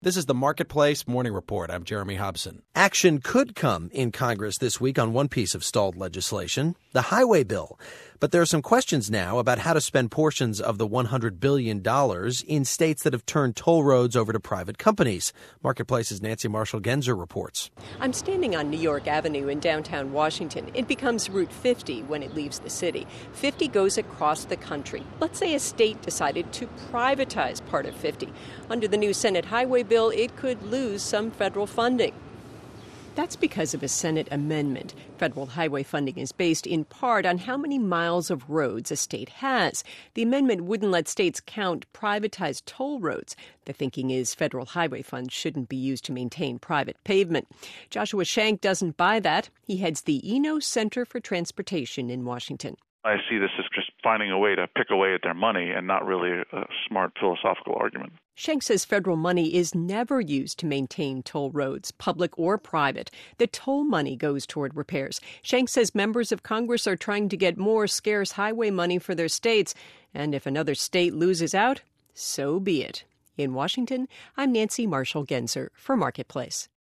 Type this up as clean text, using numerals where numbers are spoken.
This is the Marketplace Morning Report. I'm Jeremy Hobson. Action could come in Congress this week on one piece of stalled legislation, the highway bill. But there are some questions now about how to spend portions of the $100 billion in states that have turned toll roads over to private companies. Marketplace's Nancy Marshall-Genzer reports. I'm standing on New York Avenue in downtown Washington. It becomes Route 50 when it leaves the city. 50 goes across the country. Let's say a state decided to privatize part of 50. Under the new Senate highway bill, it could lose some federal funding. That's because of a Senate amendment. Federal highway funding is based in part on how many miles of roads a state has. The amendment wouldn't let states count privatized toll roads. The thinking is federal highway funds shouldn't be used to maintain private pavement. Joshua Shank doesn't buy that. He heads the Eno Center for Transportation in Washington. I see this as just finding a way to pick away at their money and not really a smart philosophical argument. Shank says federal money is never used to maintain toll roads, public or private. The toll money goes toward repairs. Shank says members of Congress are trying to get more scarce highway money for their states. And if another state loses out, so be it. In Washington, I'm Nancy Marshall-Genzer for Marketplace.